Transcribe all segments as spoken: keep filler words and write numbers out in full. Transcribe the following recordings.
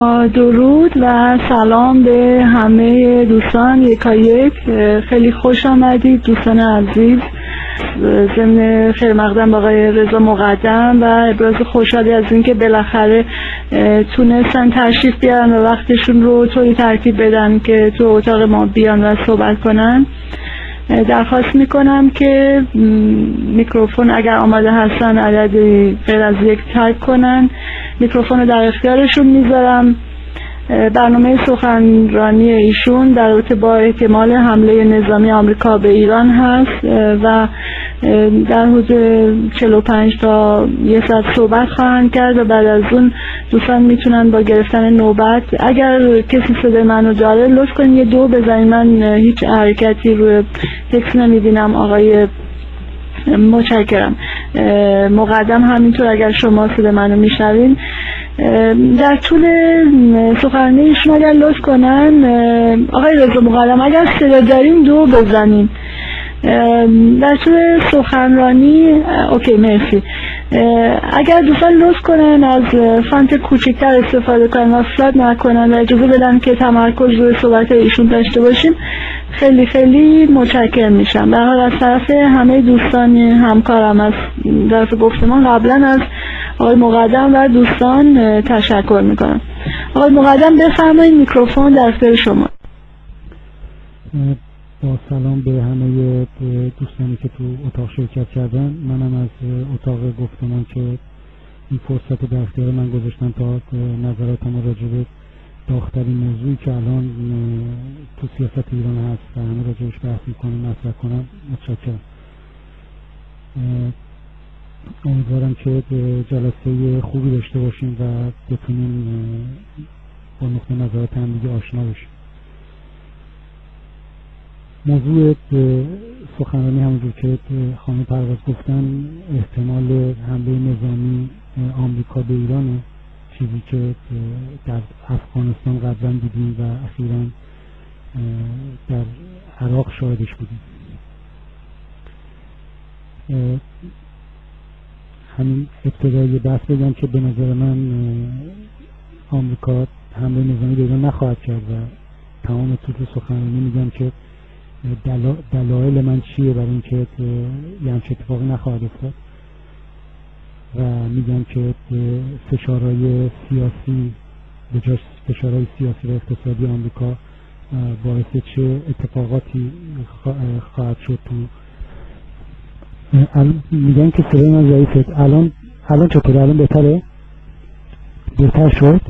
درود و سلام به همه دوستان یکایک. خیلی خوش آمدید دوستان عزیز. ضمن خیر مقدم آقای رضا مقدم و ابراز خوشحالی از اینکه بالاخره تونستن تشریف بیارن و وقتشون رو طوری ترتیب بدن که تو اتاق ما بیان و صحبت کنن. درخواست میکنم که میکروفون اگر آماده هستن عددی غیر از یک تایپ کنن. میکروفون رو در اختیارشون میذارم. برنامه سخنرانی ایشون در رابطه با احتمال حمله نظامی آمریکا به ایران هست و در حدود چهل و پنج تا یک ساعت صحبت خواهند کرد و بعد از اون دوستان میتونن با گرفتن نوبت، اگر کسی صدای منو داره لطف کنید یه دو بزنید. من هیچ حرکتی روی تکس نمیبینم. آقای متشکرم. مقدم همینطور اگر شما صدای منو میشنوین در طول سخنرانی ایشون اگر لطف کنن. آقای رضا مقدم اگر صدا داریم دو بزنیم. در طول سخنرانی اوکی مرسی. اگر دوستان لطف کنن از فانت کوچکتر استفاده کنن و فلات نکنن و اجازه بدن که تمرکز روی صحبت ایشون داشته باشیم خیلی خیلی متشکرم میشم. به هر حال از طرف همه دوستان همکارم از طرف گفتمان قبلا از آقای مقدم و دوستان تشکر میکنم. آقای مقدم بفرمایید، میکروفون در اختیار شما. با سلام به همه دوستانی که تو اتاق شرکت کردن. منم از اتاق گفتمان که این فرصت در اختیار من گذاشتن تا نظراتم راجع به داغ‌ترین موضوعی که الان تو سیاست ایران هست و همه راجعش بحث میکنم مطرح کنم. متشکرم. امیدوارم که جلسه خوبی داشته باشیم و بتونیم با نقطه نظرات هم دیگه آشنا بشیم. موضوع سخنرانی همونجور که خانم پرواز گفتن احتمال حمله نظامی آمریکا به ایرانه، چیزی که در افغانستان قبلا دیدیم و اخیراً در عراق شاهدش بودیم. همین ابتدای بحث بگم که به نظر من آمریکا حمله نظامی به ایران نخواهد کرد و تمام طول سخنرانی میگم که دلایل من چیه برای اینکه یه همچه اتفاقی نخواهد افتاد و میگم که فشارهای سیاسی به جای فشارهای سیاسی و اقتصادی آمریکا باعث چه اتفاقاتی خواهد شد. تو میگن که صدای من ضعیفه. الان الان چطوره؟ الان بهتره؟ بهتر شد؟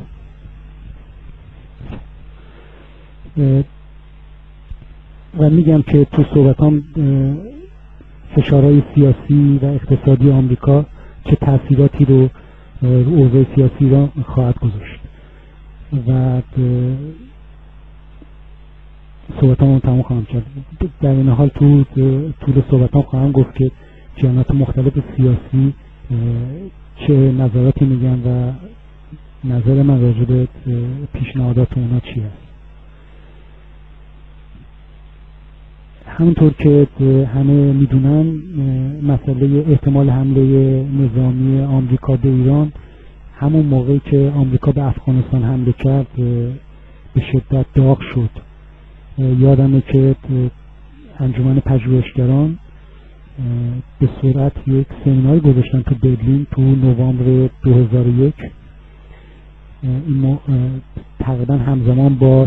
و میگم که تو صحبتام فشارهای سیاسی و اقتصادی آمریکا چه تأثیراتی رو رو اوضاع سیاسی را خواهد گذاشت و صحبتام رو تمام خواهم کرد. در این حال تو طول صحبتام خواهم گفت که جنات مختلف سیاسی چه نظراتی میگن و نظر من راجع به پیشنهادات اونا چی هست. همونطور که همه میدونن مسئله احتمال حمله نظامی آمریکا به ایران همون موقعی که آمریکا به افغانستان حمله کرد به شدت داغ شد. یادمه که انجمن پژوهشگران به صورت یک سمیناری گذاشتن تو برلین تو نوامبر دو هزار و یک. این تقریبا همزمان با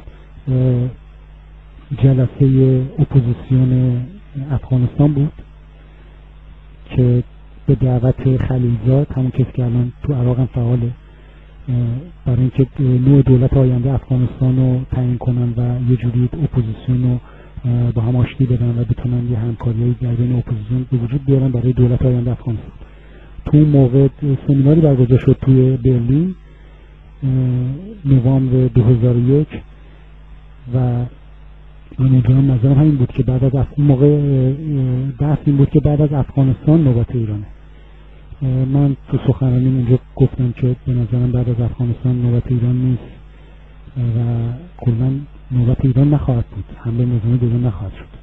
جلسه اپوزیسیون افغانستان بود که به دعوت خلیلزاد، همون کسی که الان تو عراق هم فعاله، برای اینکه نوع دولت آینده افغانستان رو تعیین کنن و یه جوری اپوزیسیون رو با هم آشتی بدن و بتونن یه همکاریایی در بین اپوزیسیون به وجود بیارن برای دولت آینده افغانستان. تو اون موقع سمیناری برگزار شد توی برلین نوامبر دو هزار و یک و من نظرم همین بود که بعد از اف... موقع بحث این بود که بعد از افغانستان نوبت ایرانه. من تو سخنرانی اونجا گفتم که به نظرم بعد از افغانستان نوبت ایران نیست و کلاً نوبت ایران نخواهد بود، حمله نظامی به ایران نخواهد شد.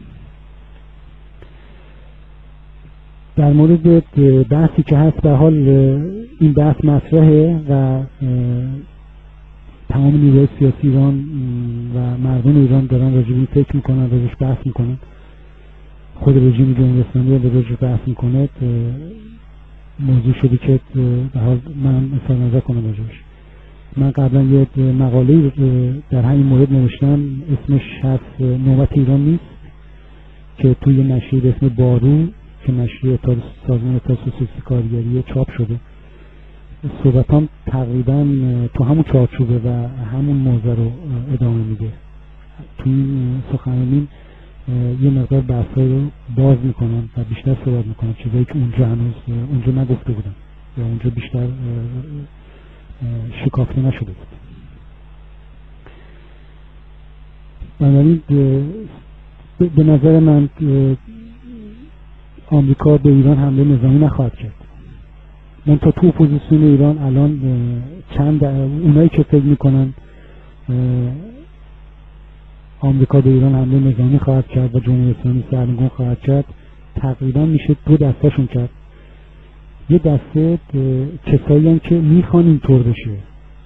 در مورد بحثی که هست به حال این بحث مطرحه و تمام نیروهای سیاسی ایران و مردم ایران دارن راجع به این فکر میکنن، راجعش بحث میکنن. خود رژیم جمهوری اسلامی راجعش بحث میکنه. موضوع شده که به حال من اظهار نظر کنم راجعش. من قبلا یه مقاله در همین مورد نوشتم، اسمش هست نوبت ایران نیست، که توی نشریه به اسم بارو که نشریه سازمان اتحاد سوسیالیست کارگری چاپ شده. صحبتام تقریبا تو همون چارچوبه و همون موضوع رو ادامه میده. توی این سخنرانی یه مقدار بحث‌ها رو باز میکنم و بیشتر صحبت میکنم، چیزایی که اونجا هنوز اونجا نگفته بودم یا اونجا بیشتر شکافته نشده بود. بنابراین به نظر من آمریکا به ایران حمله نظامی نخواهد کرد. من تا تو اپوزیسیون ایران الان چند اونایی که فکر میکنن آمریکا به ایران حمله نظامی خواهد کرد و جمهوری اسلامی سرنگون خواهد کرد، تقریبا میشه دو دسته‌شون کرد. یه دسته کسایی هستن که میخوان اینطور بشه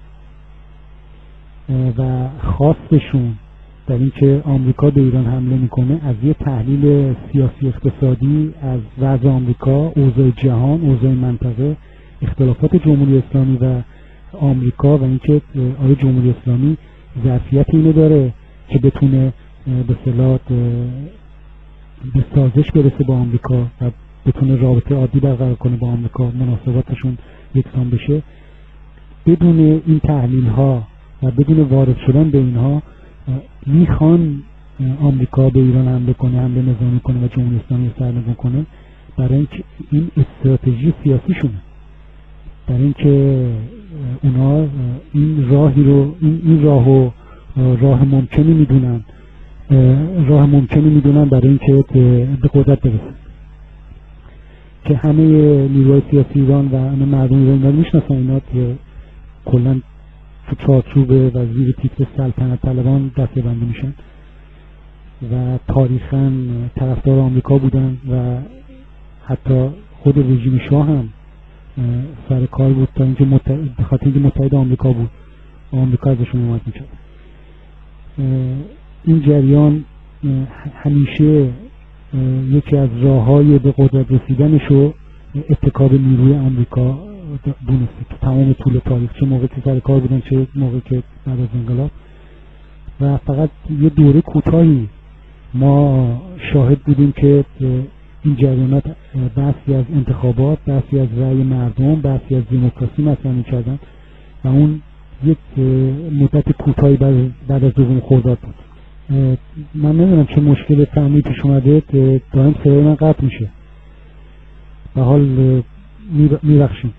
و خواستشون در این که آمریکا به ایران حمله میکنه از یه تحلیل سیاسی اقتصادی از وضع آمریکا، اوضاع جهان، اوضاع منطقه، اختلافات جمهوری اسلامی و آمریکا و اینکه آیا جمهوری اسلامی ظرفیت اینو داره که بتونه به اصطلاح به سازش برسه با آمریکا و بتونه رابطه عادی برقرار کنه با آمریکا، مناسباتشون یکسان بشه. بدون این تحلیل ها و بدون وارد شدن به اینها میخوان آمریکا به ایران حمله کنه، حمله نظامی کنه و جمهوری اسلامی سرنگون کنه، برای اینکه این استراتژی سیاسیشونه، برای اینکه اونا این راهی رو این, این راهو راه ممکنی میدونن راه ممکنی میدونن برای اینکه به قدرت برسن. که همه نیروهای سیاسی ایران و همه مردم ایران رو میشناسن، اینا کلا تو چارچوب و زیر تیتر سلطنت طلبان دسته بندی میشن و تاریخاً طرفدار آمریکا بودن و حتی خود رژیم شاه هم سر کار بود تا اینکه به خاطر اینکه متحد آمریکا بود، آمریکا ازشون حمایت میکرد. این جریان همیشه یکی از راههای به قدرت رسیدنشو اتکا به نیروی آمریکا دونسته تو تمام طول تاریخ، چه موقع که سر کار بودن چه موقع که بعد از انقلاب. و فقط یه دوره کوتاهی ما شاهد بودیم که این جریانات بحثی از انتخابات، بحثی از رأی مردم، بحثی از دموکراسی مطرح می‌کردن و اون یک مدت کوتاهی بعد از دوم خرداد بود. من نمیدونم چه مشکل فنی پیش اومده، دائم صدای من قطع میشه. به حال میبخشیم.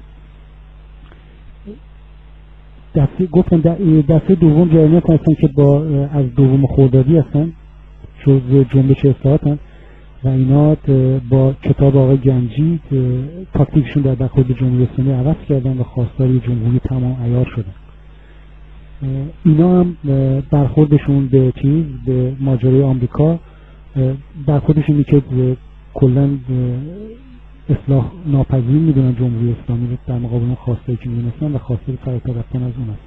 دسته گفتم دسته دوم جریانات هستن که با از دوم خردادی هستن، جزء جنبش اصلاحاتن و اینا با کتاب آقای گنجی تاکتیکشون در برخورد جمهوری اسلامی عوض کردن و خواستار جمهوری تمام عیار شدن. اینا هم برخوردشون به چیز به ماجرای آمریکا برخوردشون اینه که کلا اصلاح ناپذیر میدونن جمهوری اسلامی رو در مقابل اون خواستایی که میدونستن و خواستای فراتر رفتن از اون است.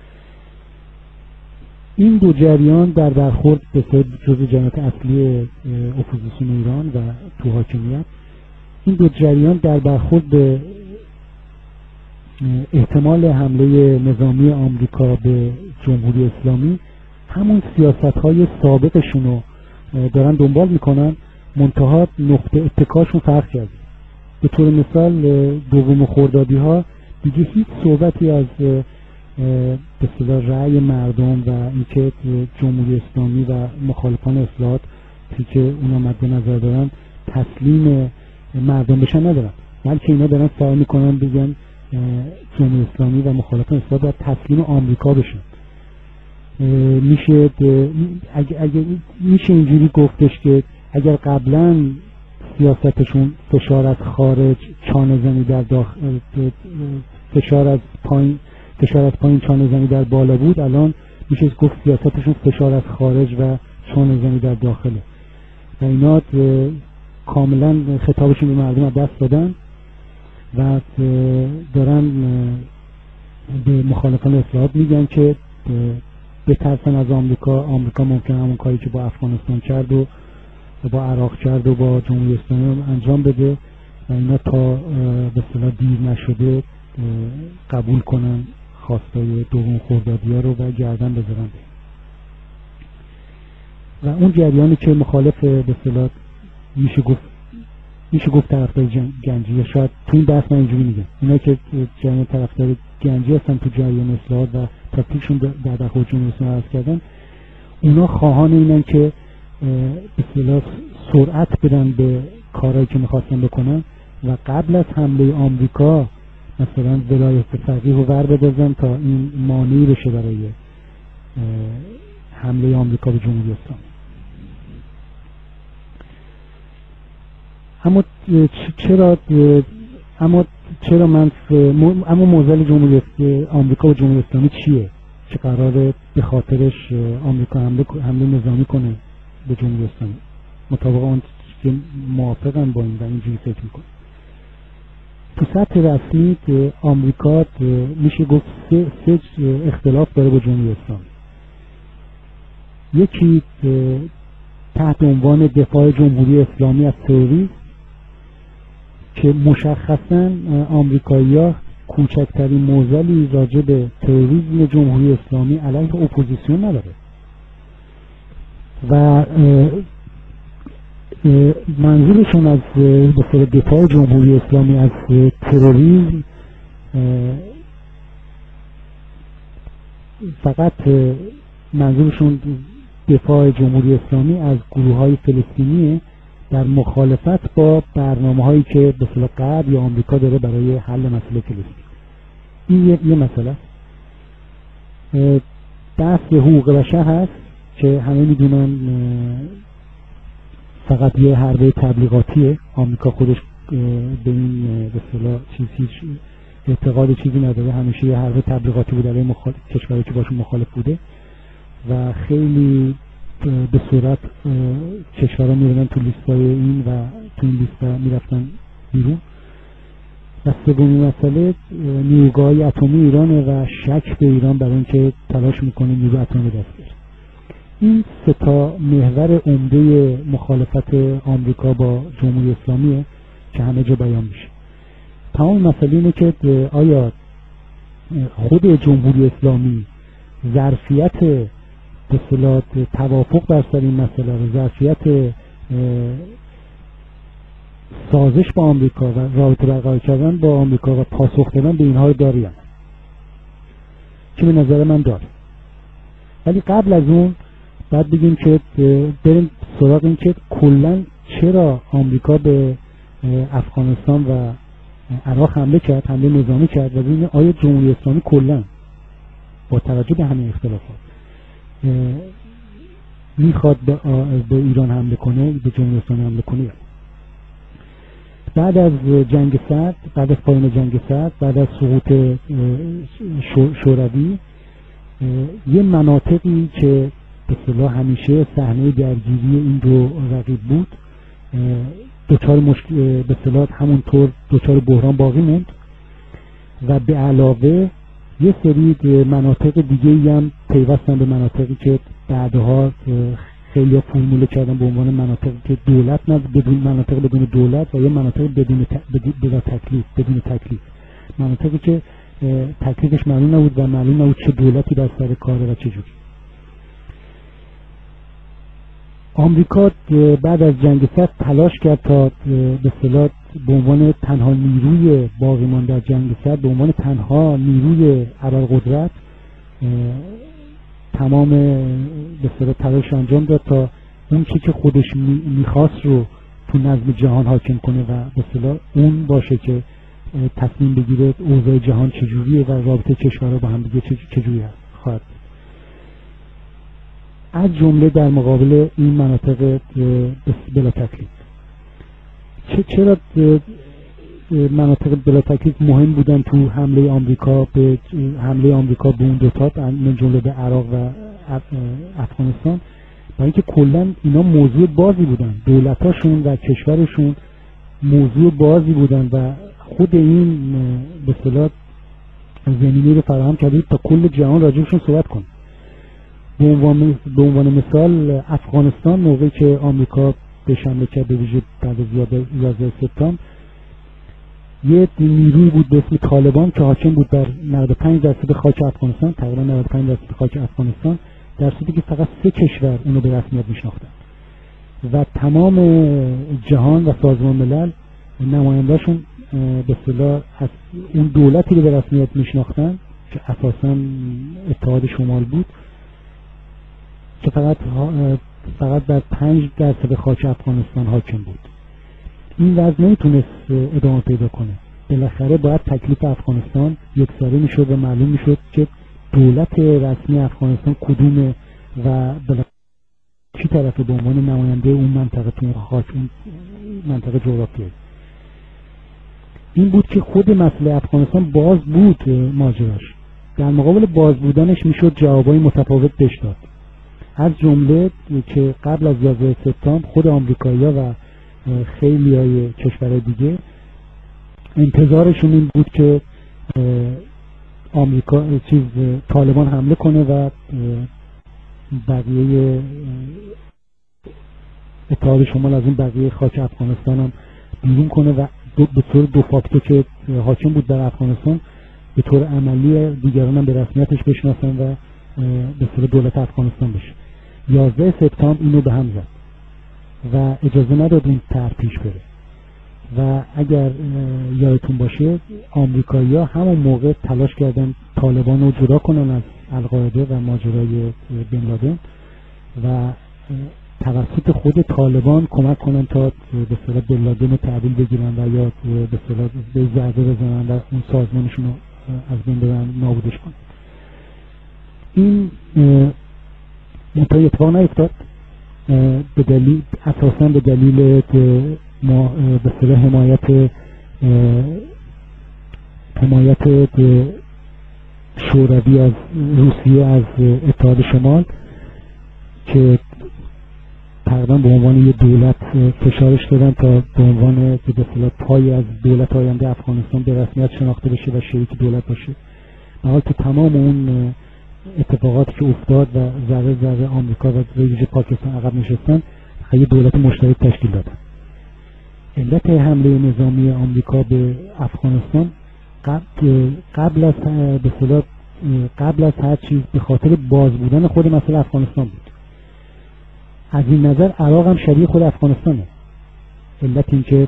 این دو جریان در برخورد به صورت جزء جریانات اصلی اپوزیسیون ایران و تو حاکمیت، این دو جریان در برخورد به احتمال حمله نظامی آمریکا به جمهوری اسلامی همون سیاست‌های سابقشون رو دارن دنبال میکنن، منتها نقطه اتکاشون فرق کرده. به طور مثال دوم خردادی ها دیگه هیچ صحبتی از به اصطلاح رأی مردم و اینکه جمهوری اسلامی و مخالفان اصلاحات که اونا مد نظر دارن تسلیم مردم بشن ندارن، بلکه اینا دارن سعی میکنن بگن جمهوری اسلامی و مخالفان اصلاحات باید تسلیم آمریکا بشن. میشه اگه, اگه میشه اینجوری گفتش که اگر قبلا سیاستشون فشار از خارج چانه زنی در داخل، فشار از پایین فشار از پایین چانه زنی در بالا بود، الان میشه گفت سیاستشون فشار از خارج و چانه زنی در داخله و اینا کاملا خطابشون به مردم از دست دادن و دارن به مخالفان اصلاحات میگن که بترسن از آمریکا. آمریکا ممکن همون کاری که با افغانستان کرد و با عراق کرد و با جمهوری اسلامی انجام بده و اینا تا به اصطلاح دیر نشده قبول کنن خواستای دوم خردادی ها رو و گردن بذارن. و اون جریانی که مخالف به اصطلاح میشه گفت میشه گفت طرفدار گنجی، شاید تو این بحث من اینجوری میگم، اونایی که جریان طرفدار گنجی هستن تو جریان اصلاحات و تاکتیکشون در داخل جمهوری اسلامی عرض کردن، اونا خواهان اینن که به اصطلاح سرعت بدن به کارهایی که میخواستن بکنن و قبل از حمله آمریکا مثلا ولایت فقیه رو ور بدازن تا این مانعی بشه برای حمله آمریکا به جمهوری اسلامی. اما چرا اما چرا من اما موزل جمهوری آمریکا و جمهوری اسلامی چیه؟ چه قراره به خاطرش آمریکا حمله حمله نظامی کنه به جمهوری اسلامی؟ مطابق اون که موافقن با این و اینجوری فکر میکنه. تو سطح رسمی آمریکا میشه گفت سه, سه اختلاف داره با جمهوری اسلامی. یکی تحت عنوان دفاع جمهوری اسلامی از تروریسم که مشخصاً آمریکایی‌ها کوچکترین موزلی راجع به تروریسم جمهوری اسلامی علیه اپوزیسیون نداره و منظورشون از به دفاع جمهوری اسلامی از تروریسم فقط منظورشون دفاع جمهوری اسلامی از گروه‌های فلسطینیه در مخالفت با برنامه‌هایی که به اصطلاح غرب یا آمریکا داره برای حل مسئله فلسطین. این یه, یه مسئله است. بحث حقوق بشر هست که همه میدونن فقط یه حربه تبلیغاتیه. آمریکا خودش به این به اصطلاح چیزی اعتقاد چیزی نداره، همیشه یه حربه تبلیغاتی بوده علیه مخالف کشوری که باشون مخالف بوده و خیلی به صورت کشورها میرن تو لیستای این و تو این لیستا میرفتن بیرون. و سومین مسئله نیروگاه‌های اتمی ایرانه و شک به ایران برای اینکه تلاش میکنه نیروی اتمی دست بیاره. این سه تا محور عمده مخالفت آمریکا با جمهوری اسلامیه که همه جا بیان میشه. تمام مسئله اینه که آیا خود جمهوری اسلامی ظرفیت به اصطلاح توافق بر سر این مسئله رو، ظرفیت سازش با آمریکا و رابطه برقرار کردن با آمریکا و پاسخ دادن به اینها داره که به نظر من داره. ولی قبل از اون باید بگیم که بریم سراغ این که کلا چرا آمریکا به افغانستان و عراق حمله کرد، حمله نظامی کرد و ببینیم آیا جمهوری اسلامی کلا با توجه به همین اختلافات میخواد به ایران حمله کنه، به جمهوری اسلامی حمله کنه. بعد از جنگ سرد، بعد از پایان جنگ سرد، بعد از سقوط شوروی، یه مناطقی که به اصطلاح همیشه صحنه درگیری این دو رقیب بود دوچار مشکل به اصطلاح همونطور دوچار بحران باقی موند و به علاوه یه سری مناطق دیگه‌ای هم پیوستن به مناطقی که بعدها خیلی فرموله کردن به عنوان مناطقی که دولت نه بدون مناطق بدون دولت و یه مناطق بدون بلا تکلیف بدون تکلیف مناطقی که تکلیفش معلوم نبود و معلوم نبود چه دولتی در سر کاره و چه جوری. آمریکا بعد از جنگ سرد تلاش کرد تا به اصطلاح به عنوان تنها نیروی باقی مانده در جنگ سرد، به عنوان تنها نیروی ابرقدرت تمام به اصطلاح تلاش انجام داد تا اون چیزی که خودش میخواست رو تو نظم جهان حاکم کنه و به اصطلاح اون باشه که تصمیم بگیره اوضاع جهان چجوریه و رابطه کشورها با هم دیگه چجوری هست خواهد. از جمله در مقابل این مناطق بلا تکلیف. چرا مناطق بلا تکلیف مهم بودن تو حمله آمریکا به حمله آمریکا به اون دوتا، من جمله به عراق و افغانستان؟ برای اینکه کلا اینا موضوع بازی بودن، دولتاشون و کشورشون موضوع بازی بودن و خود این به اصطلاح زمینی رو فراهم کرده تا کل جهان راجبشون صحبت کنه. به عنوان به عنوان مثال افغانستان موقعی که آمریکا به حمله کرد، به ویژه بعد از یازده سپتامبر، یه نیروی بود به اسم طالبان که حاکم بود در نود و پنج درصد خاک افغانستان، تقریبا نود و پنج درصد خاک افغانستان، در صورتی که فقط سه کشور اونو به رسمیت میشناختن و تمام جهان و سازمان ملل نماینده‌شون به اصطلاح از اون دولتی رو به رسمیت میشناختن که اساساً اتحاد شمال بود که فقط فقط در پنج درصد خاک افغانستان حاکم بود. این وضع نمیتونست ادامه پیدا کنه. بالاخره باید تکلیف افغانستان یکسره میشد و معلوم میشد که دولت رسمی افغانستان کدومه و بالاخره چی طرفه به عنوان نماینده اون منطقه تو اون خاک، اون منطقه جغرافیایی. این بود که خود مسئله افغانستان باز بود ماجراش. در مقابل باز بودنش میشد جوابای متفاوت بهش داد. از جمله که قبل از یازده سپتامبر خود آمریکایی‌ها و خیلی های کشورهای دیگه انتظارشون این بود که آمریکا چیز طالبان حمله کنه و بقیه اتحاد شمال از این بقیه خاک افغانستان هم بیرون کنه و به طور دو فاکتور که حاکم بود در افغانستان به طور عملی دیگران هم به رسمیتش بشناسن و به طور دولت افغانستان بشه. یازده سپتامبر اینو به هم زد و اجازه نداد این طرح پیش بره و اگر یادتون باشه آمریکایی‌ها همون موقع تلاش کردن طالبان رو جدا کنن از القاعده و ماجرای بن لادن و توسط خود طالبان کمک کنن تا به اصطلاح بن لادن رو تحویل بگیرن و یا به اصطلاح به ضربه بزنن و اون سازمانشون رو از بین ببرن، نابودش کنن. این منتهی اتفاق نیفتاد به دلیل اساساً به دلیل ما به اصطلاح حمایت حمایت شوروی از روسیه از اتحاد شمال که تقریبا به عنوان یه دولت فشارش دادن تا به عنوان به اصطلاح پای از دولت آینده افغانستان به رسمیت شناخته بشه و شریک دولت باشه. در حالی که تمام اون اتفاقاتی که افتاد و ذره ذره آمریکا و ویژه پاکستان عقب نشستن یه دولت مشترک تشکیل دادن. علت حمله نظامی آمریکا به افغانستان قبل قبل از به اصطلاح قبل از هر چیز به خاطر باز بودن خود مسئله افغانستان بود. از این نظر عراق هم شبیه خود افغانستانه. علت این که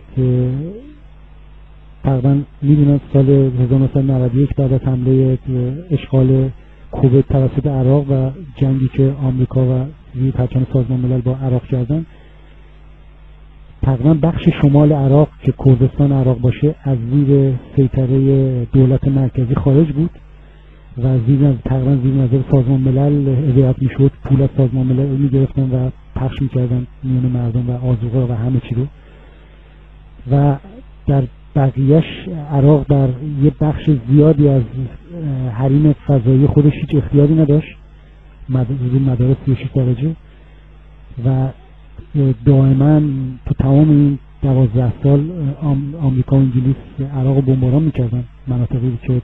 تقریبا میدونن سال هزار و نهصد و نود و یک بعد از حمله اشغال کویت توسط عراق و جنگی که آمریکا و زیر پرچم سازمان ملل با عراق کردن، تقریبا بخش شمال عراق که کردستان عراق باشه از زیر سیطره دولت مرکزی خارج بود و زیر تقریبا زیر نظر سازمان ملل هدایت میشد، پول از سازمان ملل میگرفتن و پخش میکردن میون مردم و آذوقه و همه چی رو. و در بقیهش عراق در یه بخش زیادی از حریم فضایی خودش هیچ اختیاری نداشت، مدار سی و شش درجه، و دائما تو تمام این دوازده سال آمریکا و انگلیس عراق رو بمباران میکردن، مناطقی که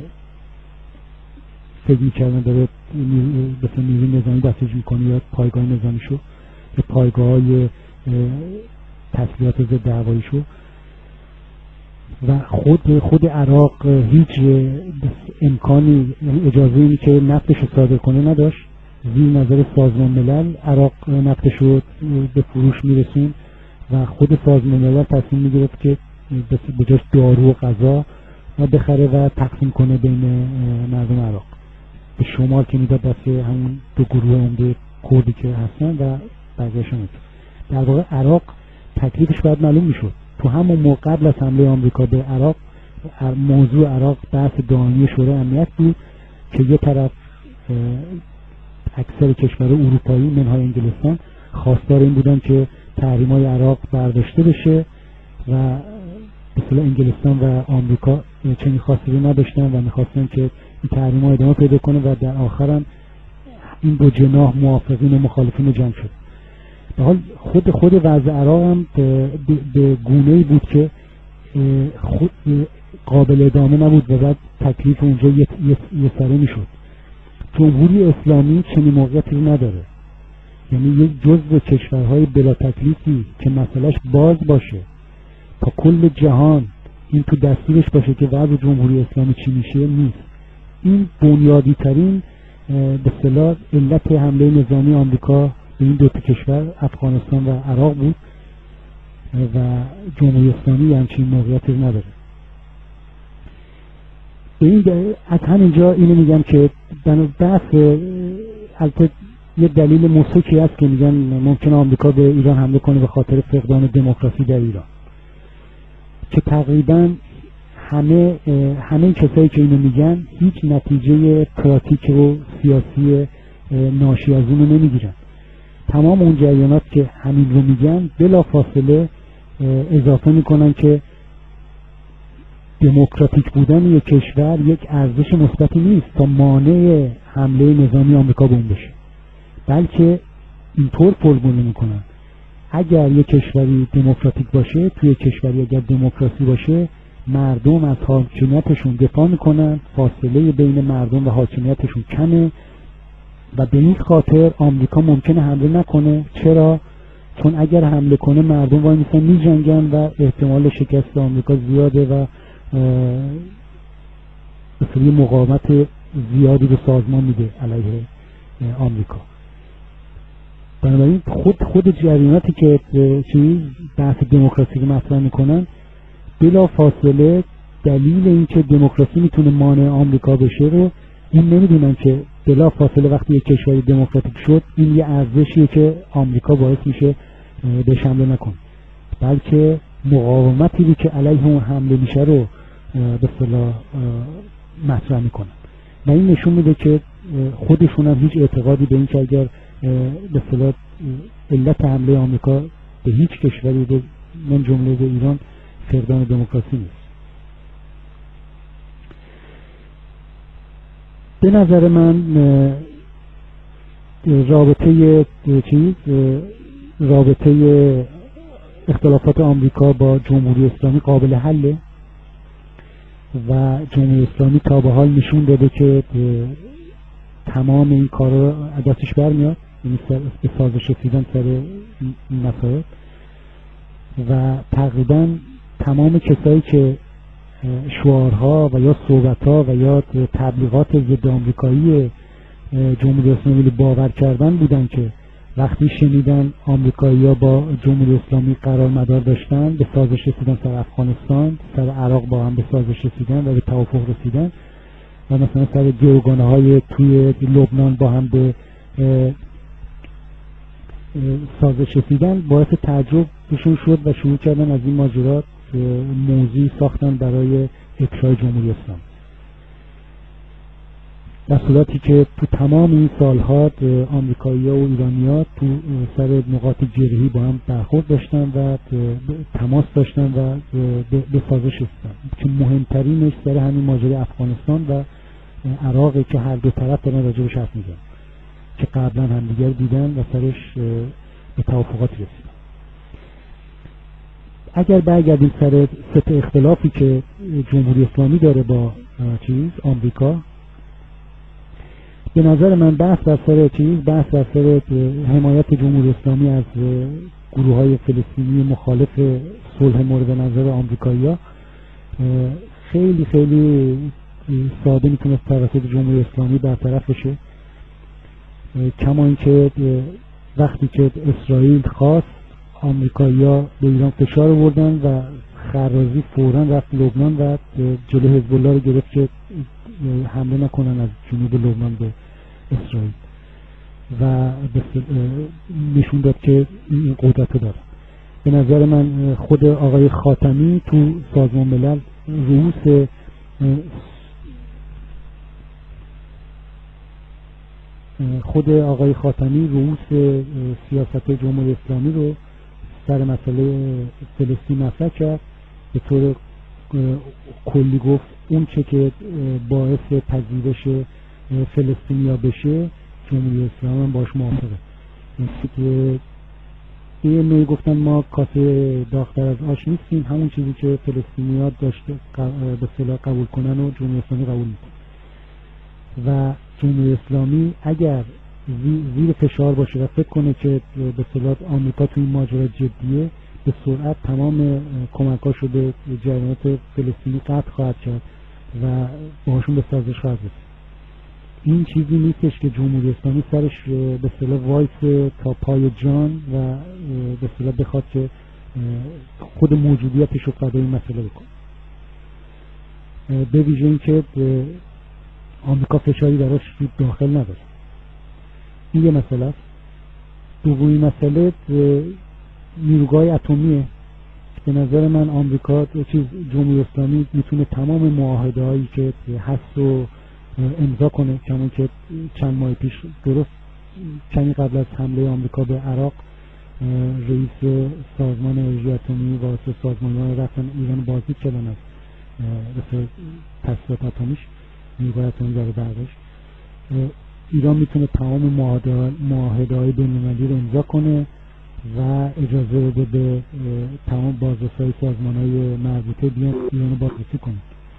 فکر میکردن داره به نیروی نظامی بسیج میکنه یا پایگاه نظامیشو یا پایگاه های تسلیحات ضد هواییشو. و خود خود عراق هیچ امکانی، اجازه اینی که نفتش رو صادر کنه نداشت. زیر نظر سازمان ملل عراق نفتش رو به فروش میرسون و خود سازمان ملل تصمیم میگرفت که به جاش دارو و غذا بخره و تقسیم کنه بین مردم عراق. به شمال که میداد دست همون دو گروه عمده کردی که هستن و بقیه‌شون. در واقع عراق تکلیفش باید معلوم میشد. تو همون موقع قبل از حمله آمریکا به عراق، موضوع عراق بحث دائمی شورای امنیت بود که یه طرف اکثر کشورهای اروپایی منهای انگلستان خواستار این بودن که تحریم‌های عراق برداشته بشه و به اصطلاح انگلستان و آمریکا چنین خواستاری نداشتن و می‌خواستن که این تحریم‌ها ادامه پیدا کنه و در آخر هم این دو جناح موافقین و مخالفین جمع شد. به حال خود خود وضع عراق هم به, به گونه‌ای بود که خود قابل ادامه نبود و بعد تکلیف اونجا یه, یه, یه سره میشد. جمهوری اسلامی چنین موقعیتی نداره، یعنی یک جزء کشورهای بلا تکلیفی که مسئلهش باز باشه تا کل جهان این تو دستورش باشه که وضع جمهوری اسلامی چی میشه نیست. این بنیادی ترین به اصطلاح علت حمله نظامی آمریکا به این دو تا کشور افغانستان و عراق بود و جمهوری اسلامی همچین موقعیتی نداره. به این از همینجا اینو میگم که بحث البته یه دلیل موثوقی هست که میگن ممکنه آمریکا به ایران حمله کنه به خاطر فقدان دموکراسی در ایران، که تقریبا همه همه کسایی که اینو میگن هیچ نتیجه پراتیک و سیاسی ناشی از اونو نمیگیرن. تمام اون جریانات که همین رو میگن بلا فاصله اضافه میکنن که دموکراتیک بودن یک کشور یک ارزش مثبتی نیست تا مانع حمله نظامی آمریکا به اون بشه، بلکه اینطور فرمول میکنن اگر یک کشوری دموکراتیک باشه، توی کشوری اگر دموکراسی باشه، مردم از حاکمیتشون دفاع میکنن، فاصله بین مردم و حاکمیتشون کمه و به این خاطر آمریکا ممکنه حمله نکنه. چرا؟ چون اگر حمله کنه مردم وای میسن میجنگن و احتمال شکست آمریکا زیاده و اصلی مقاومت زیادی به سازمان میده علیه آمریکا. بنابراین خود خود جریاناتی که چیز بحث دموکراسی رو مطرح میکنن بلا فاصله دلیل این که دموکراسی میتونه مانع آمریکا بشه رو این نمیدونن که بلا فاصله وقتی یک کشوری دموکراتیک شد این یه ارزشیه که آمریکا باعث میشه بهش حمله نکنه، بلکه مقاومتی که علیه اون حمله میشه رو به اصطلاح مطرح میکنن و این نشون میده که خودشون هم هیچ اعتقادی به این که اگر به اصطلاح علت حمله آمریکا به هیچ کشوری به من جمله به ایران فقدان دموکراسی نیست. به نظر من رابطه چیز رابطه اختلافات آمریکا با جمهوری اسلامی قابل حله و جمهوری اسلامی تا به حال نشون داده که تمام این کارا دستش برمیاد، این به سازش رسیدن سر این مسائل و تقریبا تمام کسایی که شعارها و یا صحبتها و یا تبلیغات ضد آمریکایی جمهوری اسلامی رو باور کردن بودن که وقتی شنیدن آمریکایی‌ها با جمهوری اسلامی قرار مدار داشتن به سازش رسیدن سر افغانستان، سر عراق با هم به سازش رسیدن و به توافق رسیدن و مثلا سر گروگانه‌های توی لبنان با هم به سازش رسیدن، باعث تعجب بهشون شد و شروع کردن از این ماجرات موضوعی ساختن برای افشای جمهوری اسلامی، در صورتی که تو تمام این سالها آمریکایی‌ها و ایرانی‌ها تو سر نقاط جرحی با هم برخورد داشتن و تماس داشتن و به سازش رسیدن که مهمترینش سر همین ماجرای افغانستان و عراقی که هر دو طرف دارن راجعش حرف میزنن که قبلا هم دیگر دیدن و سرش به توافقات رسیدن. اگر برگردیم سر ست اختلافی که جمهوری اسلامی داره با چیز آمریکا، به نظر من بحث بر سر چیز بحث بر سر حمایت جمهوری اسلامی از گروه های فلسطینی مخالف صلح مورد نظر آمریکایی‌ها خیلی خیلی ساده میتونه توسط جمهوری اسلامی برطرف بشه، کما اینکه وقتی که اسرائیل خواست آمریکایی‌ها به ایران فشار آوردن و خرازی فوراً رفت لبنان و جلوی حزب الله رو گرفت که حمله نکنن از جنوب لبنان به اسرائیل و نشون داد که این قدرت رو داره. به نظر من خود آقای خاتمی تو سازمان ملل رئوس خود آقای خاتمی رئوس سیاست جمهوری اسلامی رو سر مسئله فلسطین مطرح کرد، به طور کلی گفت اون چه که باعث پذیرش فلسطینیا بشه جمهوری اسلامی هم باش موافقه. یه نوعی گفتن ما کاسه داغ‌تر از آش نیستیم، همون چیزی که فلسطینیا داشته به اصطلاح قبول کنن و جمهوری اسلامی قبول میکنه و جمهوری اسلامی اگر زیر فشار باشه و فکر کنه که به اصطلاح آمریکا تو این ماجرا جدیه، به سرعت تمام کمکاشو به جریانات فلسطینی قطع خواهد کرد و باهاشون به سازش خواهد رسید. این چیزی نیستش که جمهوری اسلامی سرش به اصطلاح وایس تا پای جان و به اصطلاح بخواد که خود موجودیتش رو فدای این مسئله بکنه. به ویژه این که آمریکا فشاری براش داخل نداره. این یه مسئله است. دومی مسئله نیروگاه اتمیه. به نظر من آمریکا چیز جمهوری اسلامی میتونه تمام معاهده‌هایی که هست رو امضا کنه، چون که چند ماه پیش درست چند قبل از حمله آمریکا به عراق رئیس سازمان انرژی اتمی و سازمان‌ها رفتن ایران بازدید کردن از مثل تاسیسات اتمیش، نیروگاه اتمی داره برداشت. ایران میتونه تمام معاهده‌های بین‌المللی رو امضا کنه و اجازه بده به تمام بازرسای سازمان‌های مربوطه بیان ایران رو بازرسی کنه.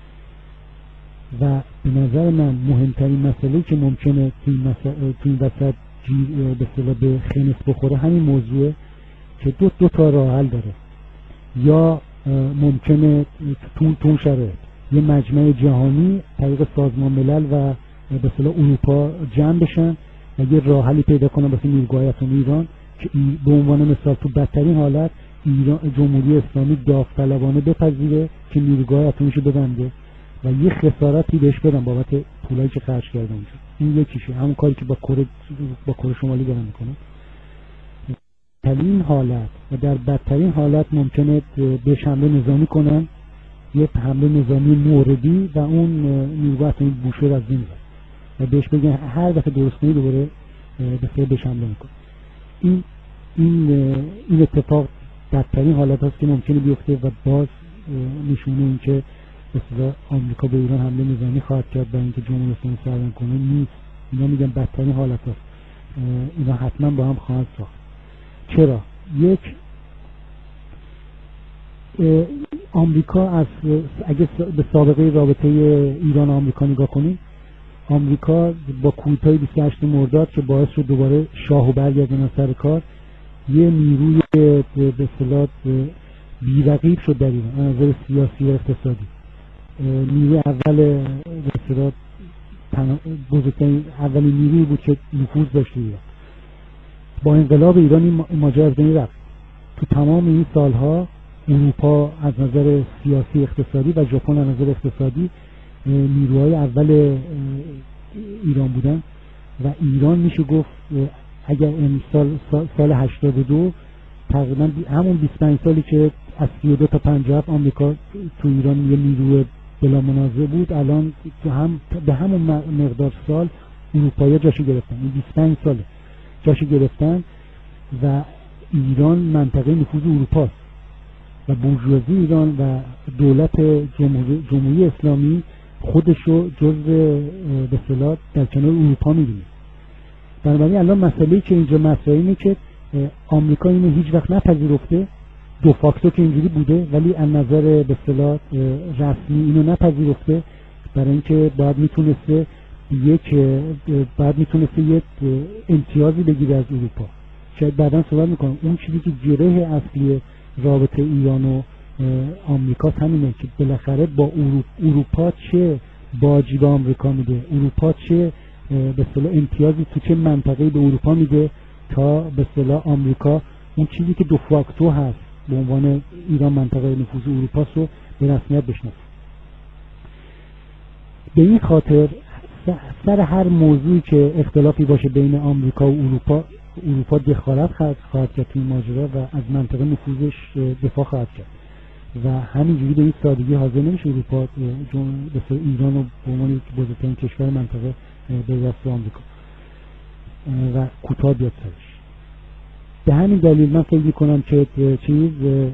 و به نظر من مهمترین مسئله‌ای که ممکنه توی این وسط به اصطلاح به خنث بخوره همین موضوعه که دو دو تا راه حل داره. یا ممکنه تو اون شرایط یه مجمع جهانی طریق سازمان ملل و به اصطلاح اروپا جمع بشن و یه راه حلی پیدا کنن واسه نیروگاه اتمی ایران که به عنوان مثال تو بدترین حالت ایران جمهوری اسلامی داوطلبانه بپذیره که نیروگاه اتمیشو ببنده و یه خسارتی بهش بدن بابت پولایی که خرج کرده اونجا. این یکیشه، همون کاری که با کره با کره شمالی دارن میکنن. در این حالت و در بدترین حالت ممکنه بهش حمله نظامی کنن، یه حمله نظامی موردی و اون نیروگاه اتمی بوشهر از بین بره و بهش بگن هر دفعه درست کنی دوباره به بهش حمله میکنه. این این این اتفاق بدترین حالت هست که ممکنه بیفته و باز نشونه این که مثلا آمریکا به ایران حمله نظامی خواهد کرد برای اینکه جمهوری اسلامی سرنگون کنه نیست. اینا میگن بدترین حالت هست. اینا حتما با هم خواهد ساخت. چرا؟ یک، آمریکا از اگه به سابقه رابطه ایران و آمریکا نگاه کنیم، آمریکا با کودتای بیست و هشتم مرداد که باعث شد دوباره شاهو برگردن سر کار، یه نیروی به اصطلاح بی‌رقیب شد در ایران از نظر سیاسی و اقتصادی. نیروی اول به اصطلاح بزرگترین اولین نیروی بود که نفوذ داشت ایران. با انقلاب ایران این ماجرا از بین رفت. تو تمام این سالها اروپا از نظر سیاسی اقتصادی و ژاپن از نظر اقتصادی نیروهای اول ایران بودن و ایران میشه گفت اگر این سال سال هشتاد و دو تقریبا همون بیست و پنج سالی که از سی و دو تا پنجاه آمریکا تو ایران یه نیروی بلا منازع بود، الان تو هم به همون مقدار سال اروپایی‌ها جاشو گرفتن. این بیست و پنج ساله جاشو گرفتن و ایران منطقه نفوذ اروپاست و بورژوازی ایران و دولت جمهوری, جمهوری اسلامی خودشو جزء به اصطلاح در کنار اروپا می‌بینه. بنابراین الان مسئله‌ای که اینجا مطرحه اینه که آمریکا اینو هیچ وقت نپذیرفته، دو فاکتور که اینجوری بوده ولی از نظر به اصطلاح رسمی اینو نپذیرفته، برای اینکه باید میتونسته یک باید میتونسته یک امتیازی بگیره از اروپا. شاید بعداً صحبت میکنم اون چیزی که گره اصلی رابطه ایران و آمریکا همینه که بالاخره با اروپا چه باجی به آمریکا میده، اروپا چه به اصطلاح امتیازی تو چه منطقه‌ای به اروپا میده تا به اصطلاح آمریکا اون چیزی که دو فاکتور هست به عنوان ایران منطقه نفوذ اروپا رو به رسمیت بشناسه. به این خاطر سر هر موضوعی که اختلافی باشه بین آمریکا و اروپا، اروپا دخالت خواهد کرد توی ماجرا و از منطقه نفوذش دفاع خواهد کرد و همینجوری به این سادگی حاضر نمیشه اروپا به ایران رو به عنوان بزرگترین کشور منطقه به دست آمریکا و کوتاه بیاد سرش. به همین دلیل من فکر میکنم که چیز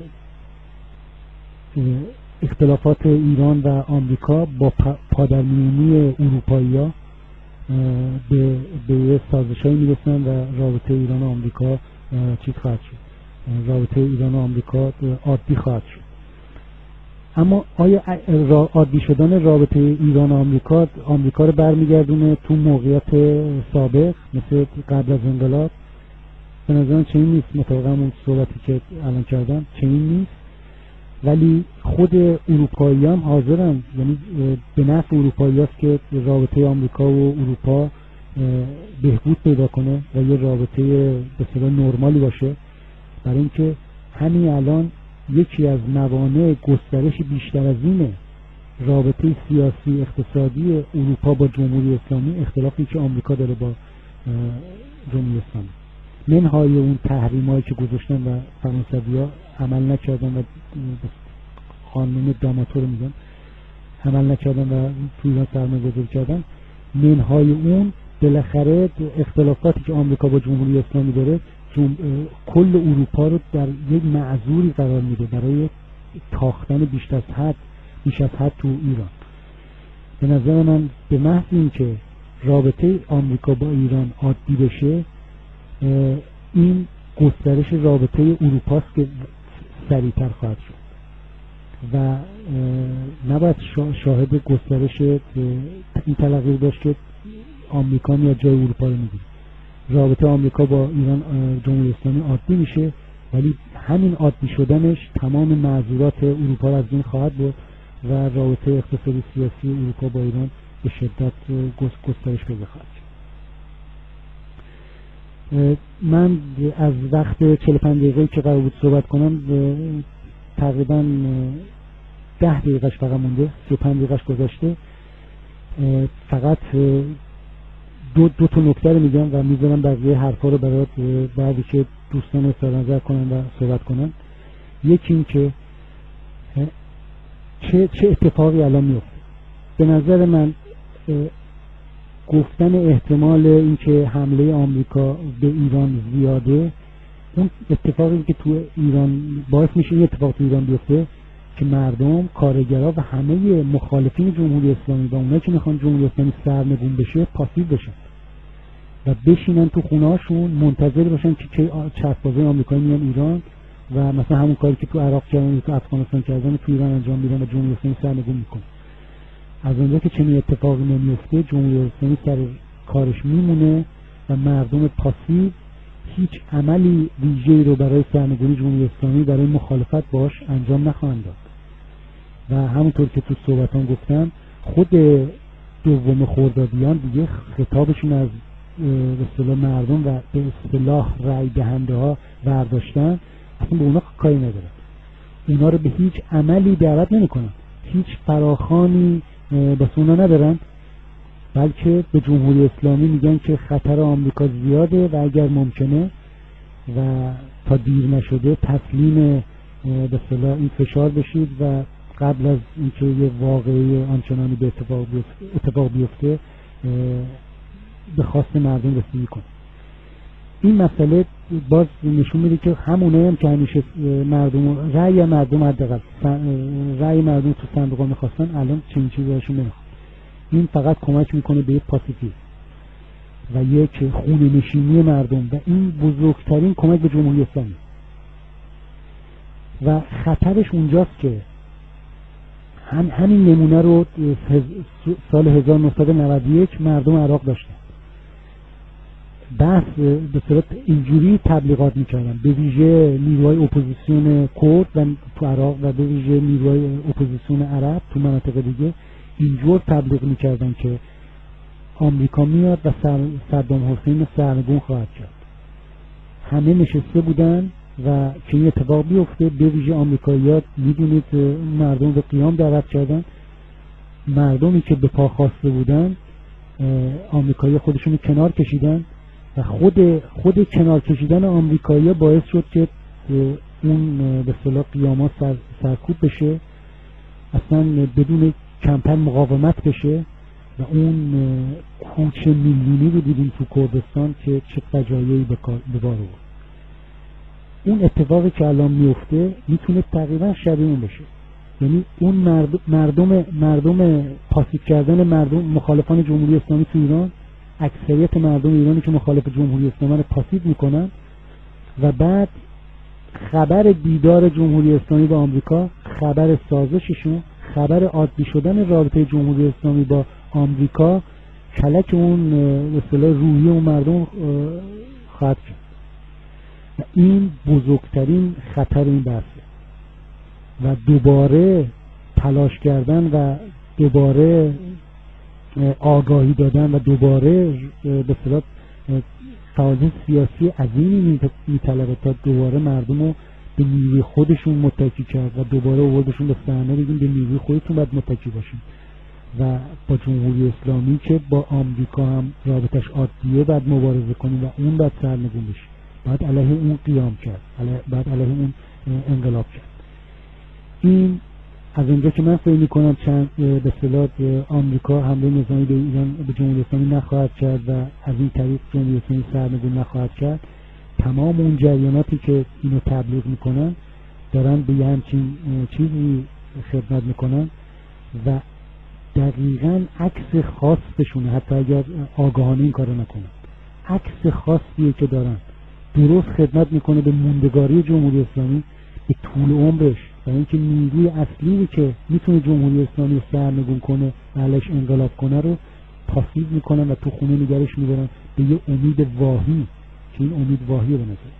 اختلافات ایران و آمریکا با پادرمیونی اروپایی‌ها به به سازش‌هایی میرسن و رابطه ایران و آمریکا چیز خواهد شد، رابطه ایران و آمریکا عادی خواهد شد. اما آیا عادی شدن رابطه ایران و آمریکا آمریکا رو برمیگردونه تو موقعیت سابق مثل قبل از انقلاب؟ به نظرم چنین نیست. مطابق همون صحبتی که الان کردم چنین نیست. ولی خود اروپایی هم حاضرن، یعنی به نفع اروپایی هست که رابطه آمریکا و اروپا بهبود پیدا کنه و یه رابطه به اصطلاح نرمالی باشه، برای اینکه همین الان یکی از موانع گسترش بیشتر از اینه رابطه سیاسی اقتصادی اروپا با جمهوری اسلامی اختلافی که آمریکا داره با جمهوری اسلامی. منهای اون تحریمایی که گذاشتن و فرانسوی‌ها عمل نکردن و قانون داماتور میگن عمل نکردن و توی ایران سرمایه‌گذاری کردن، منهای اون بالاخره اختلافاتی که آمریکا با جمهوری اسلامی داره کل اروپا رو در یک معذوری قرار میده برای تاختن بیش از حد بیش از حد تو ایران. به نظر من به محض اینکه رابطه آمریکا با ایران عادی بشه، این گسترش رابطه اروپاست که سریعتر خواهد شد و نباید شاهد گسترش این تلقی داشت که آمریکا میاد جای اروپا رو میگیره. رابطه آمریکا با ایران جمهوری اسلامی عادی میشه، ولی همین عادی شدنش تمام معذورات اروپا رو از بین خواهد برد و رابطه اقتصادی سیاسی اروپا با ایران به شدت گسترش پیدا خواهد کرد. من از وقت چهل و پنج دقیقه‌ای که قرار بود صحبت کنم تقریبا ده دقیقه‌اش فقط مونده، سی و پنج دقیقه‌اش گذشته. فقط دو دو تا نکته رو میگم و میذارم بقیه حرفا رو برات بعدی که دوستان اظهار نظر کنن و صحبت کنن. یکی این که چه چه اتفاقی الان میفته. به نظر من گفتن احتمال اینکه حمله آمریکا به ایران زیاده، اون اتفاقی که تو ایران باعث میشه این اتفاق تو ایران بیفته که مردم، کارگرها و همه مخالفین جمهوری اسلامی و اونایی که میخوان جمهوری اسلامی سرنگون بشه پاسیو بشن و بشینن تو خونه‌هاشون منتظر باشن که چه چرخ‌بازای آمریکایی میان ایران و مثلا همون کاری که تو عراق کردن، تو افغانستان کردن، تو ایران انجام میدن و جمهوری اسلامی سرنگون میکنه. از اونجا که چنین اتفاقی نمیفته، جمهوری اسلامی سر کارش میمونه و مردم پاسیو هیچ عملی ویژه‌ای رو برای سرنگونی جمهوری اسلامی برای مخالفت باش انجام نخواهند داد. و همونطور که تو صحبتام گفتم، خود دوم خردادیان دیگه خطابشون از به اصطلاح مردم و به اصطلاح رأی دهنده ها برداشتن، اصلا به اونا کاری نداره. اونا رو به هیچ عملی دعوت نمیکنن، هیچ فراخوانی بس اونا ندارن، بلکه به جمهوری اسلامی میگن که خطر آمریکا زیاده و اگر ممکنه و تا دیر نشده تسلیم به اصطلاح این فشار بشید و قبل از اینکه یه واقعه آنچنانی به اتفاق بیفته, اتفاق بیفته به خواست مردم رسیدگی کنه. این مسئله باز نشون میده که همونه هم که همیشه مردم رأی مردم حداقل رأی مردم تو صندوق‌ها میخواستن، الان چنین چیزی ازشون نمیخواد. این فقط کمک میکنه به یک پاسیفیسم و یک خونه نشینی مردم و این بزرگترین کمک به جمهوری اسلامی و خطرش اونجاست که هم همین نمونه رو سال هزار و نهصد و نود و یک مردم عراق داشتن. بحث به صورت اینجوری تبلیغات میکردن، به ویژه نیروهای اپوزیسیون کرد و تو عراق و به ویژه نیروهای اپوزیسیون عرب تو مناطق دیگه اینجور تبلیغ میکردن که آمریکا میاد و صدام حسین سرنگون خواهد کرد. همه نشسته بودن و که این اتفاق بیفته، به ویژه آمریکایی‌ها میدونید مردم به قیام دعوت کردن. مردمی که به پا خواسته بودن آمریکایی‌ها خودشون کنار کشیدن و خود خود کنار کشیدن آمریکایی‌ها باعث شد که اون به اصطلاح قیامات سر سرکوب بشه، اصلا بدون کمتر مقاومت بشه و اون کوچ میلیونی رو دیدیم تو کردستان که چه فجایعی به بار آورد. اون اتفاقی که الان میفته میتونه تقریبا شبیه اون بشه، یعنی اون مردم مردم مردم پاسیو کردن مردم مخالفان جمهوری اسلامی تو ایران، اکثریت مردم ایرانی که مخالف جمهوری اسلامی رو پاسیو میکنن و بعد خبر دیدار جمهوری اسلامی با آمریکا، خبر سازششون، خبر عادی شدن رابطه جمهوری اسلامی با آمریکا کلک اون به اصطلاح روحی اون مردم خواهد شد و این بزرگترین خطر این بحثه و دوباره تلاش کردن و دوباره آگاهی دادن و دوباره به اصطلاح فعالیت سیاسی عظیمی میطلبه تا دوباره مردم رو به نیروی خودشون متکی کرد و دوباره آوردشون به صحنه بگیم به نیروی خودتون باید متکی باشیم و با جمهوری اسلامی که با آمریکا هم رابطش عادیه باید مبارزه کنیم و اون باید سرنگون بشه، باید علیه اون قیام کرد، باید علیه اون انقلاب کرد. این از اونجا که من فکر می‌کنم چند به اصطلاح آمریکا حمله نظامی به ایران به جمهوری اسلامی نخواهد کرد و از این طریق جمهوری اسلامی سرنگون نخواهد کرد، تمام اون جریاناتی که اینو تبلیغ میکنن دارن به همچین چیزی خدمت میکنن و دقیقاً عکس خاصشونه، حتی اگر آگاهانه این کارو نکنن عکس خاصیه که دارن درست خدمت میکنه به موندگاری جمهوری اسلامی، به طول عمرش و اینکه نیروی اصلی که میتونه جمهوری اسلامی رو سرنگون کنه و علیش انقلاب کنه رو پاسیو میکنن و تو خونه نگرش میدارن به یه امید واهی که این امید واهیه به نظر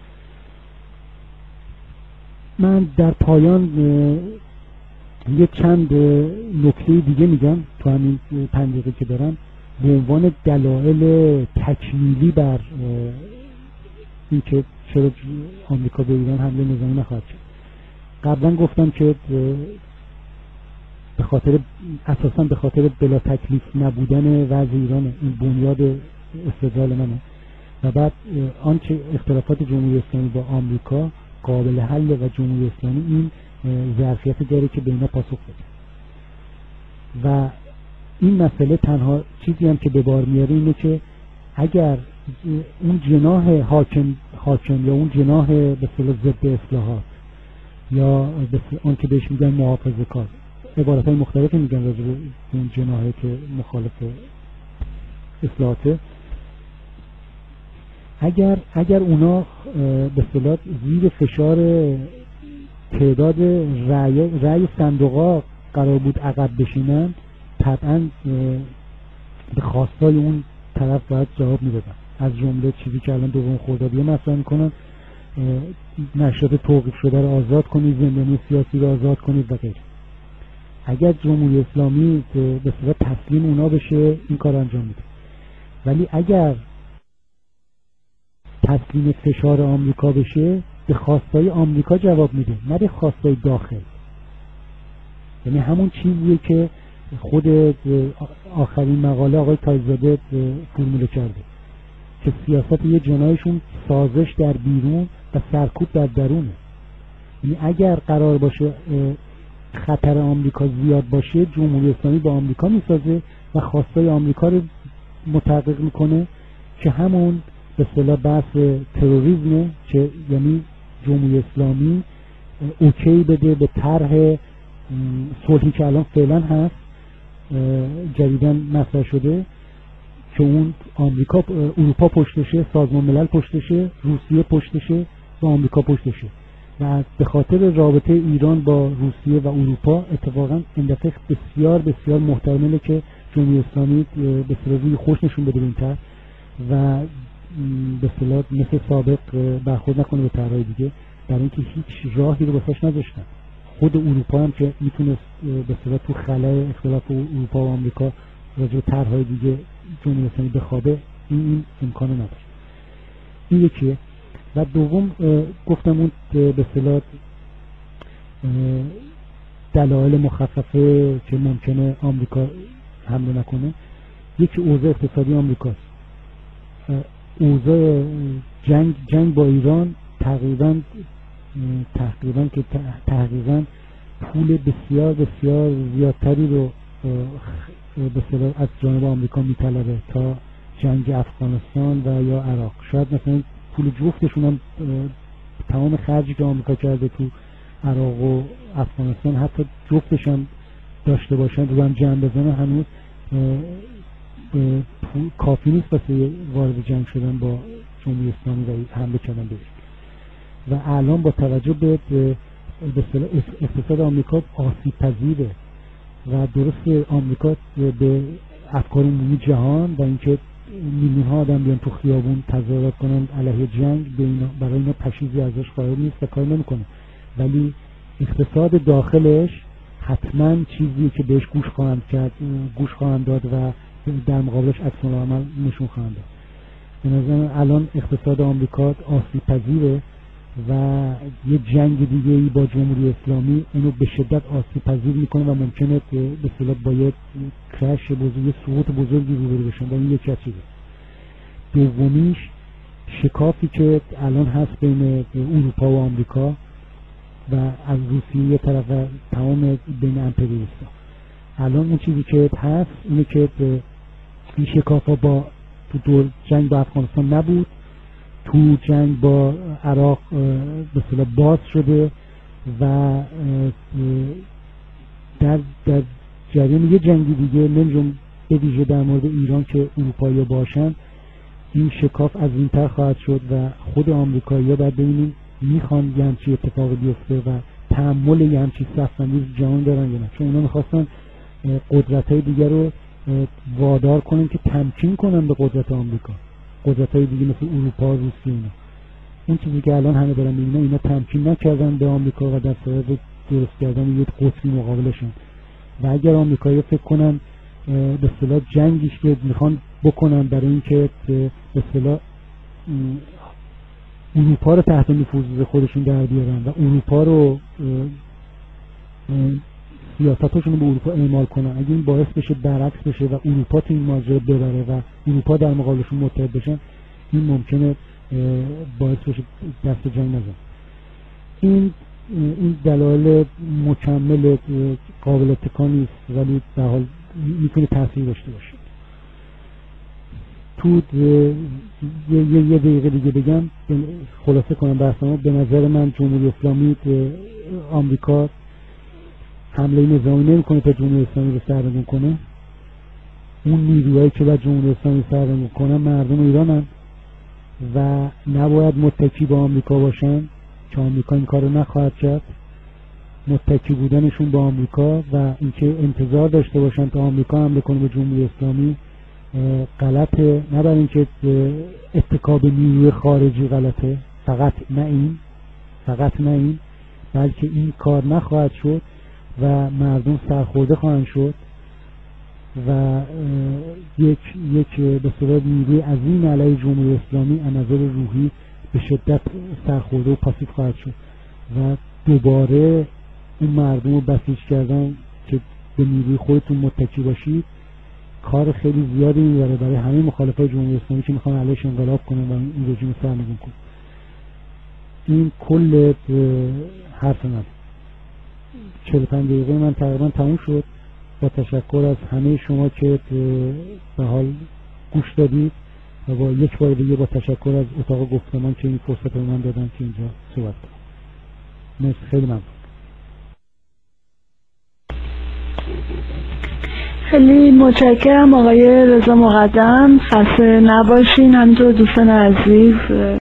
من. در پایان یه چند نکته دیگه میگم تو همین پنج دقیقه که دارم به عنوان دلایل تکمیلی بر اینکه چرا آمریکا به ایران حمله نظامی نخواهد کرد. قبلا گفتم که به خاطر اساسا به خاطر بلا تکلیف نبودن وضع ایران، این بنیاد استدلال منه و بعد آنچه اختلافات جمهوری اسلامی با آمریکا قابل حل و جمهوری اسلامی این ظرفیت داره که به اینا پاسخ بده و این مسئله تنها چیزی هم که به بار میاره اینه که اگر اون جناح حاکم حاکم یا اون جناح به اصطلاح ضد اصلاحات یا اون که بهش میگن محافظه‌کار، عبارت‌های مختلفی میگن راجع به اون جناحی که مخالف اصلاحاته، اگر اگر اونا به اصطلاح زیر فشار تعداد رأی رأی صندوق‌ها قرار بود عقب بشینن، طبعاً به خواستای اون طرف باید جواب میدادن. از جمله چیزی که الان دوم خردادی مطرح میکنن، نشریات توقیف شده رو آزاد کنید، زندانی سیاسی رو آزاد کنید و غیره. اگر جمهوری اسلامی به اصطلاح تسلیم اونا بشه این کار انجام میده، ولی اگر تسلیم فشار آمریکا بشه به خواستای آمریکا جواب میده، نه به خواستای داخل. یعنی همون چیزیه که خود آخرین مقاله آقای تاج‌زاده فرموله کرده که سیاست یه جناحشون سازش در بیرون و سرکوب در درونه. یعنی اگر قرار باشه خطر آمریکا زیاد باشه، جمهوری اسلامی با آمریکا میسازه و خواستای آمریکا رو متحقق میکنه که همون به اصطلاح بحث تروریسم، که یعنی جمهوری اسلامی اوکی بده به طرح صلحی که الان فعلا هست جدیداً مطرح شده که اون آمریکا اروپا پشتشه، سازمان ملل پشتشه، روسیه پشتشه و آمریکا پشتشه و به خاطر رابطه ایران با روسیه و اروپا اتفاقا این دفعه بسیار بسیار محتمله که جمهوری اسلامی به اصطلاح خوش نشون بده این طرح و به اصطلاح مثل سابق برخورد نکنه به طرح‌های دیگه، برای اینکه هیچ راهی رو واسش نذاشتن. خود اروپا هم که میتونه به اصطلاح تو خلأ اختلاف اروپا و آمریکا راجع به طرح‌های دیگه جمهوری اسلامی بخوابه، این این امکانو نداره. این یکیه. و دوم گفتم اون به اصطلاح دلایل مخففه که ممکنه آمریکا حمله نکنه، یکی اوضاع اقتصادی آمریکاست. اوضاع جنگ جنگ با ایران تقریبا تقریبا که تقریبا پول بسیار بسیار زیادتری رو به اصطلاح از جانب آمریکا میطلبه تا جنگ افغانستان و یا عراق. شاید مثلا پول جفتشون هم تمام خرجی که آمریکا کرده تو عراق و افغانستان حتی جفتش هم داشته باشن رو هم جمع بزنن هنوز کافی نیست واسه وارد جنگ شدن با جمهوری اسلامی و حمله کردن بهش. و الان با توجه به به اصطلاح اقتصاد آمریکا آسیب پذیره و درست آمریکا به افکار عمومی جهان و اینکه میلیون ها آدم بیان تو خیابون تظاهرات کنن علیه جنگ به اینا برای اینا پشیزی ازش قائل نیست و کار نمیکنه، ولی اقتصاد داخلش حتما چیزی که بهش گوش خواهند کرد، گوش خواهند داد و در مقابلش عکس العمل نشون خواهند داد. به نظر الان اقتصاد آمریکا آسیب پذیره و یه جنگ دیگه ای با جمهوری اسلامی اونو به شدت آسیب پذیر میکنه و ممکنه به اصطلاح با یه کرش بزرگ، سقوط بزرگی روبرو بشن و این یکی از چیزه. دومیش شکافی که الان هست بین اروپا و آمریکا و از روسیه یه طرف و تمام بین امپریالیست‌ها. الان اون چیزی که هست اینه که این شکافا با تو دور جنگ با افغانستان نبود، تو جنگ با عراق به اصطلاح باز شده و در در جریان یه جنگی دیگه نمی‌دونم به ویژه در مورد ایران که اروپایی باشن این شکاف از این تر خواهد شد و خود آمریکایی‌ها باید ببینیم میخوان یه همچی اتفاقی بیفته و تحمل یه همچی صف‌بندی جهان دارن یا نه، چون اونا میخواستن قدرت‌های دیگر رو وادار کنن که تمکین کنن به قدرت آمریکا، قدرت‌های دیگه مثل اروپا و روسیه اینا. اون چیزی که الان همه دارن میبینن اینا تمکین نکردن به آمریکا و در صورت درست کردن یک قطبی مقابلشون و اگر آمریکایی‌ها فکر کنن به اصطلاح جنگیش که میخوان بکنن برای اینکه به اصطلاح اروپا رو تحت نفوذ خودشون در بیارن و اروپا رو سیاستاشون رو به اروپا اعمال کنن، اگه این باعث بشه برعکس بشه و اروپا تو این ماجرا ببره و اروپا در مقابلشون متحد بشن، این ممکنه باعث بشه دست جنگ نزن. این این دلایل مکمل قابل اتکا نیست ولی در حال میتونه تاثیر داشته باشه. تو یه یه دقیقه دیگه بگم خلاصه کنم بحثمو. به نظر من جمهوری اسلامی آمریکا حمله نظامی نمیکنه تا جمهوری اسلامی رو سرنگون کنه. اون نیروهایی که باید جمهوری اسلامی سرنگون کنن مردم ایرانن و نباید متکی به آمریکا باشن که آمریکا این کارو نخواهد کرد. متکی بودنشون به آمریکا و اینکه انتظار داشته باشن تا آمریکا حمله کنه به جمهوری اسلامی غلطه، نه برای اینکه اتکا به نیروی خارجی غلطه، فقط نه این فقط نه این بلکه این کار نخواهد شد و مردم سرخورده خواهند شد و یک یک به صورت نیروی عظیم علیه جمهوری اسلامی از نظر روحی به شدت سرخورده و پاسیو خواهد شد و دوباره اون مردم رو بسیج کردن که به نیروی خودتون متکی باشید کار خیلی زیادی میبره برای همه مخالفای جمهوری اسلامی که میخوان علیهش انقلاب کنن و این رژیم سرنگون کنن. این کل حرف من. چهل و پنج دقیقه من تقریبا تموم شد. با تشکر از همه شما که به حال گوش دادید و با یک بار دیگه با تشکر از اتاق گفتمان که این فرصت رو من دادن که اینجا صحبت کنم. مرسی، خیلی ممنون. خیلی متشکرم آقای رضا مقدم. خسته نباشین. همینطور دوستان عزیز